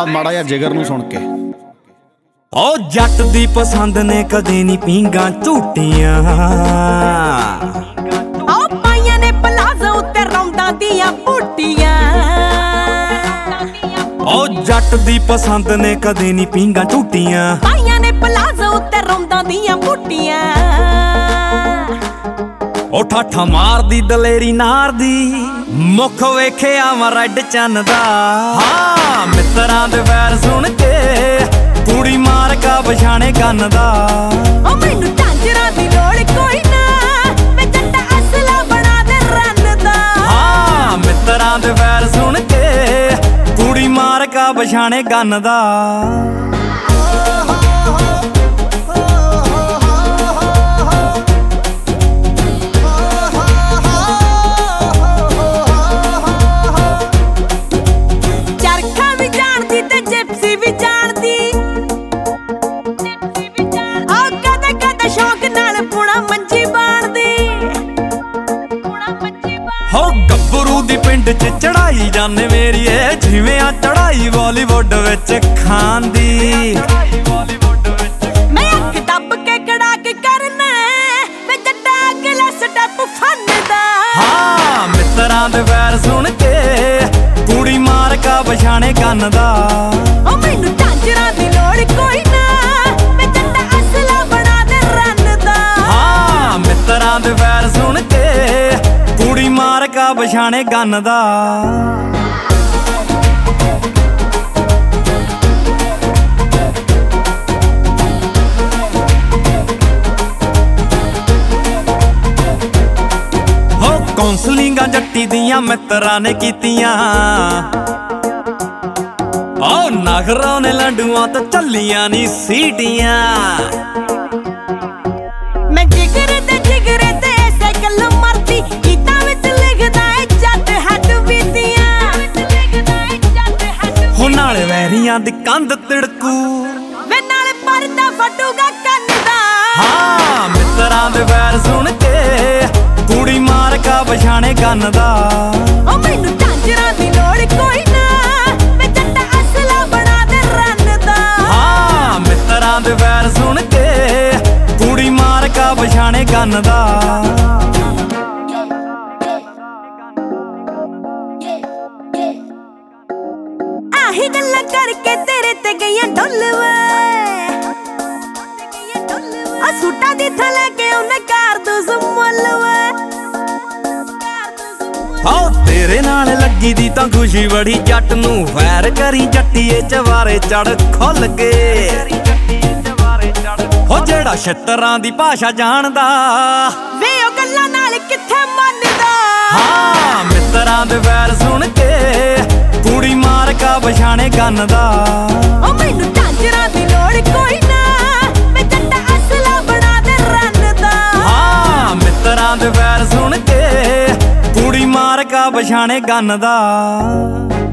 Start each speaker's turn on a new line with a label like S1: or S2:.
S1: ਮਾੜਾ ਜਿਹਾ ਜਿਗਰ ਨੂੰ ਸੁਣ ਕੇ।
S2: ਓ ਜੱਟ ਦੀ ਪਸੰਦ ਨੇ ਕਦੇ ਨਹੀਂ ਪੀਂਗਾ ਝੂਟੀਆਂ,
S3: ਓ ਪਾਈਆਂ ਨੇ ਪਲਾਜ਼ੋ ਉੱਤੇ ਰੌਂਦਾਂ ਦੀਆਂ ਬੂਟੀਆਂ।
S2: ਓ ਜੱਟ ਦੀ ਪਸੰਦ ਨੇ ਕਦੇ ਨਹੀਂ ਪੀਂਗਾ ਝੂਟੀਆਂ,
S3: ਪਾਈਆਂ ਨੇ ਪਲਾਜ਼ੋ ਉੱਤੇ ਰੌਂਦਾਂ ਦੀਆਂ ਬੂਟੀਆਂ।
S2: ਓ ਠਾਠਾ ਮਾਰਦੀ ਦਲੇਰੀ ਨਾਰ ਦੀ, ਮੁੱਖ ਵੇਖਿਆ ਵਾ ਰੈਡ ਚੰਨ ਦਾ। ਹਾਂ ਮਿੱਤਰਾਂ ਦੇ ਵੈਰ ਸੁਣ ਕੇ ਕੁੜੀ ਮਾਰ ਕਾ ਪਛਾਣੇ ਕੰਨ ਦਾ।
S3: ਓ ਮੈਨੂੰ ਝਾਂਜਰਾਂ ਦੀ ਲੋੜ ਕੋਈ ਨਾ, ਮੈਂ ਜੱਟਾ ਅਸਲਾ ਬਣਾ ਦੇ ਰੰਨ ਦਾ।
S2: ਹਾਂ ਮਿੱਤਰਾਂ ਦੇ ਵੈਰ ਸੁਣ ਕੇ ਕੁੜੀ ਮਾਰ ਕਾ ਪਛਾਣੇ ਕੰਨ ਦਾ। ਹੋ ਗੱਭਰੂ ਦੀ ਪਿੰਡ ਚ ਚੜਾਈ ਜਾਨੇ ਮੇਰੀਏ, ਜਿਵੇਂ ਆ ਚੜਾਈ ਬਾਲੀਵੁੱਡ ਵਿੱਚ ਖਾਨ ਦੀ।
S3: ਮੈਂ ਅੱਖ ਦੱਬ ਕੇ ਕੜਾ ਕੇ ਕਰਨਾ, ਮੈਂ ਜੱਟਾ ਅਗਲਾ ਸਟੈਪ ਫੰਨਦਾ।
S2: ਹਾਂ ਮਿੱਤਰਾਂ ਦੇ ਵੈਰ ਸੁਣ ਕੇ ਕੁੜੀ ਮਾਰ ਕਾ ਪਛਾਣੇ ਕੰਨ ਦਾ।
S3: ਓ ਮੈਨੂੰ ਝਾਂਜਰਾਂ ਦੀ ਲੋੜ ਕੋਈ ਨਾ, ਮੈਂ ਜੱਟਾ ਅਸਲਾ ਬਣਾ ਦੇ ਰੰਨ ਦਾ।
S2: ਹਾਂ ਮਿੱਤਰਾਂ ਦੇ ਵੈਰ ਸੁਣ ਕੇ ਕੁੜੀ ਮਾਰ ਕਾ ਪਛਾਣੇ ਕੰਨ ਦਾ। ਹੋ ਕੌਂਸਲਿੰਗਾਂ ਜੱਟੀ ਦੀਆਂ ਮਿੱਤਰਾਂ ਨੇ ਕੀਤੀਆਂ, ਓ ਨਖਰਾਂ ਨੇ ਲੰਡੂਆਂ ਤੋਂ ਚੱਲੀਆਂ ਨੀ ਸੀਟੀਆਂ।
S3: ਮੈਂ ਜਿਗਰੇ ਤੇ ਸਾਈਕਲ ਮਰਦੀ, ਗੀਤਾਂ ਵਿੱਚ ਲਿਖਦਾ ਏ ਜੱਟ ਹੱਡ ਬੀਤੀਆਂ।
S2: ਹੋ ਨਾਲੇ ਵੈਰੀਆਂ ਦੀ ਕੰਧ ਤਿੜਕੂ,
S3: ਵੇ ਨਾਲੇ ਪਰਦਾ ਫਟੂਗਾ ਕੰਨ ਦਾ।
S2: ਹਾਂ ਮਿੱਤਰਾਂ ਦੇ ਵੈਰ ਸੁਣ ਕੇ ਕੁੜੀ ਮਾਰ ਕਾ ਪਛਾਣੇ ਕੰਨ ਦਾ।
S3: ਓ ਮੈਨੂੰ ਝਾਂਜਰਾਂ ਦੀ ਲੋੜ ਕੋਈ ਨਾ, ਮੈਂ ਜੱਟਾ ਅਸਲਾ ਬਣਾ ਦੇ ਰੰਨ ਦਾ।
S2: ਹਾਂ ਮਿੱਤਰਾਂ ਦੇ ਵੈਰ ਸੁਣ ਕੇ ਕੁੜੀ ਮਾਰ ਕਾ ਪਛਾਣੇ ਕੰਨ ਦਾ।
S3: ਆਹੀ ਗੱਲਾਂ ਕਰਕੇ ਤੇਰੇ ਤੇ ਗਈਆਂ ਢੋਲਵਾ, ਆ ਸੂਟਾਂ ਦੀ ਥਲੇ ਕੇ ਉਹਨੇ ਕਰ ਦੋ ਜ਼ਮਲਵਾ।
S2: ਹੋ ਤੇਰੇ ਨਾਲ ਲੱਗੀ ਦੀ ਤਾਂ ਖੁਸ਼ੀ ਬੜੀ, ਜੱਟ ਨੂੰ ਫੈਰ ਕਰੀ ਜੱਟੀਏ ਚਵਾਰੇ ਚੜ ਖੁੱਲ ਕੇ। ਹੋ ਜਿਹੜਾ ਛਿੱਤਰਾਂ ਦੀ ਭਾਸ਼ਾ ਜਾਣਦਾ,
S3: ਵੇ ਉਹ ਗੱਲਾਂ ਨਾਲ ਕਿੱਥੇ ਮੰਨਦਾ।
S2: ਹਾਂ ਮਿੱਤਰਾਂ ਦੇ ਵੈਰ ਸੁਣ ਕੇ ਕੁੜੀ ਮਾਰ ਕਾ ਪਛਾਣੇ ਕੰਨ ਦਾ।
S3: ਓ ਮੈਨੂੰ ਝਾਂਜਰਾਂ ਦੀ ਲੋੜ ਕੋਈ ਨਾ, ਮੈਂ ਜੱਟਾ ਅਸਲਾ ਬਣਾ ਦੇ ਰੰਨ ਦਾ।
S2: ਹਾਂ ਮਿੱਤਰਾਂ ਦੇ ਵੈਰ ਸੁਣ ਕੇ ਕੁੜੀ ਮਾਰ ਕਾ ਪਛਾਣੇ ਕੰਨ ਦਾ।